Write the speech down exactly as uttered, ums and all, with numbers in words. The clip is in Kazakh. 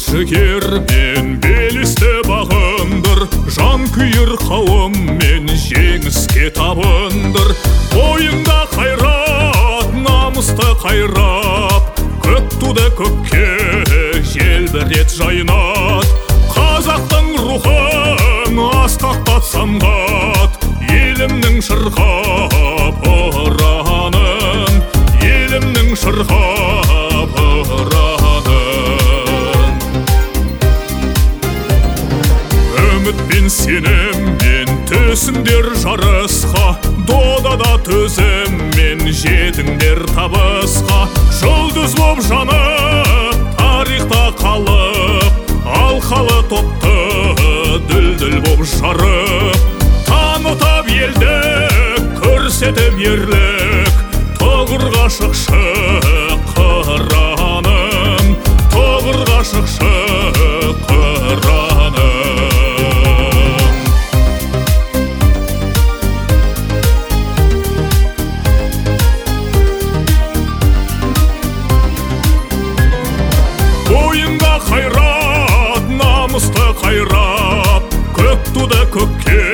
жігермен белесті бағындыр, жан күйір қауыммен жеңіске табындыр. Бойыңда қайрат, намысты қайрап, көк туды көкке желбірет жайнат. Қазақтың рухын асқақтат самғат, елімнің шырқап ұранын, елімнің шырқап ұранын. Үміт пен сеніммен түсіңдер жарысқа, додада төзіммен жетіңдер табысқа. Жұлдыз боп жанып, тарихта қалып, алқалы топты дүлдүл боп жарып. Танытып елдік, көрсетіп ерлік, тұғырға шықшы қыраным, тұғырға шықшы қыраным. Бойыңда қайрат, намысты қайрап, көк туды көкке